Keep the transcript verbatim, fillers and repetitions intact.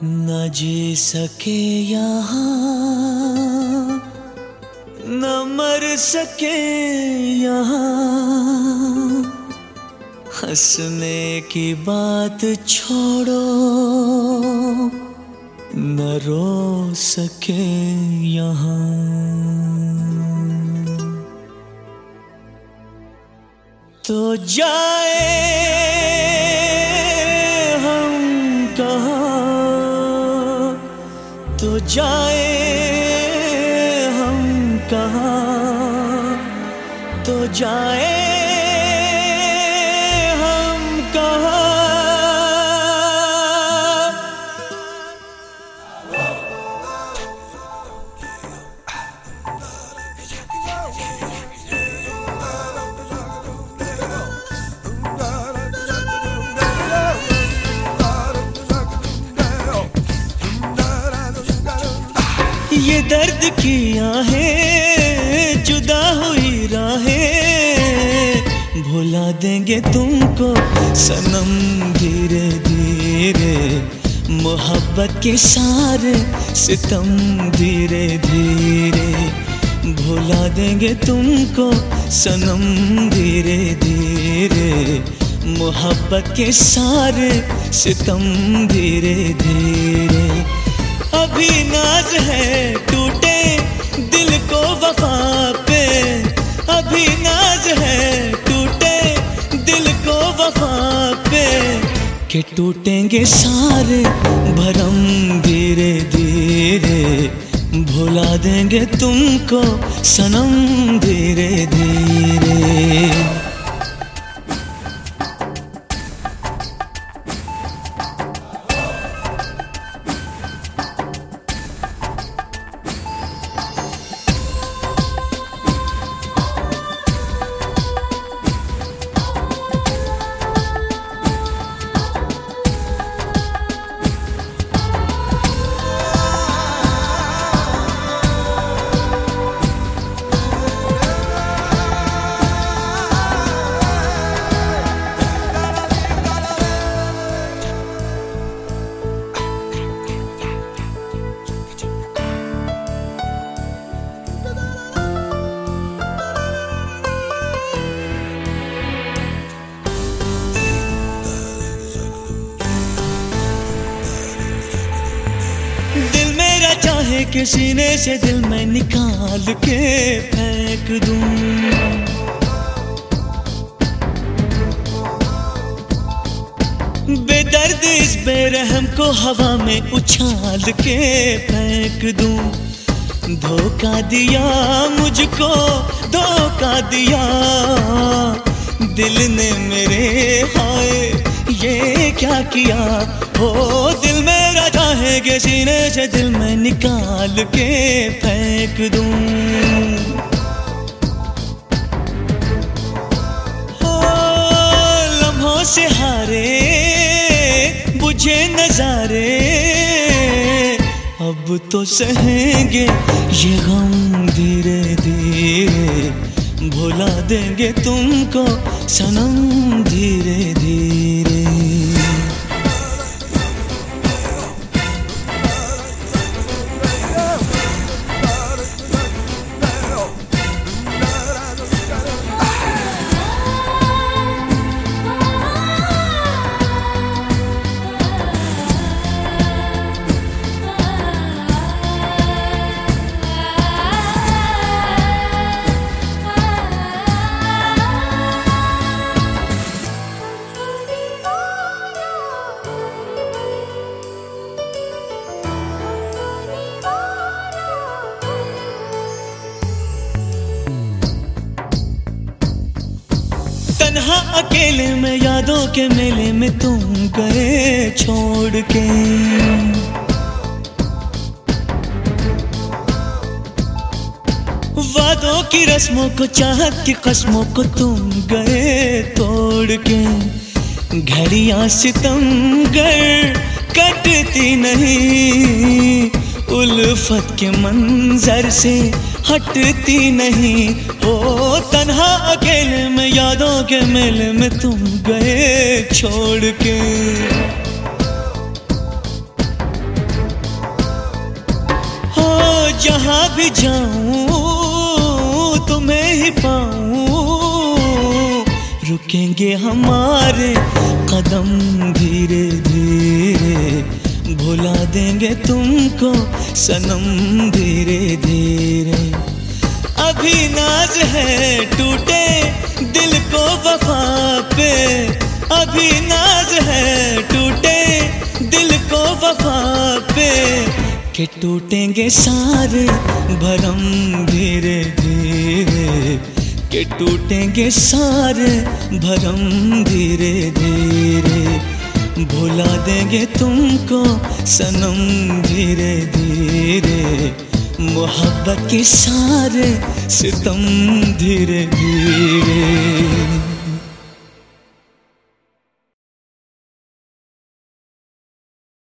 न जी सके यहाँ, न मर सके यहाँ, हंसने की बात छोड़ो, न रो सके यहाँ। तो जाए हम कहाँ, तो जाए हम कहाँ, तो जाए हम कहाँ। ये दर्द की आहें, जुदा हुई राहें, भुला देंगे तुमको सनम धीरे धीरे, मोहब्बत के सारे सितम धीरे धीरे, भुला देंगे तुमको सनम धीरे धीरे, मोहब्बत के सारे सितम धीरे धीरे। अभी नाज है टूटे दिल को वफा पे, अभी नाज है टूटे दिल को वफा पे, कि टूटेंगे सारे भरम धीरे धीरे, भुला देंगे तुमको सनम धीरे धीरे। चाहे कि सीने से दिल में निकाल के फेंक दूं, बेदर्द इस बेरहम को हवा में उछाल के फेंक दूं। धोखा दिया मुझको, धोखा दिया दिल ने मेरे, हाय ये क्या किया। हो दिल मेरा चाहेगे सीने से दिल में निकाल के फेंक दूं। हो लम्हों से हारे बुझे नजारे, अब तो सहेंगे ये गम धीरे धीरे, भुला देंगे तुमको सनम धीरे धीरे। तन्हा अकेले में यादों के मेले में तुम गए छोड़ के, वादों की रस्मों को चाहत की कस्मों को तुम गए तोड़ के। घड़ियां सितमगर कटती नहीं, उल्फत के मंजर से हटती नहीं। हो तन्हा अकेले में यादों के मेले में तुम गए छोड़ के। जहां भी जाऊं तुम्हें ही पाऊं, रुकेंगे हमारे कदम धीरे धीरे, भुला देंगे तुमको सनम धीरे धीरे। अभी नाज है टूटे दिल को वफा पे, अभी नाज है टूटे दिल को वफा पे, कि टूटेंगे सारे भरम धीरे धीरे, कि टूटेंगे सारे भरम धीरे धीरे, भुला देंगे तुमको सनम धीरे धीरे, मोहब्बत के सारे सितम धीरे धीरे।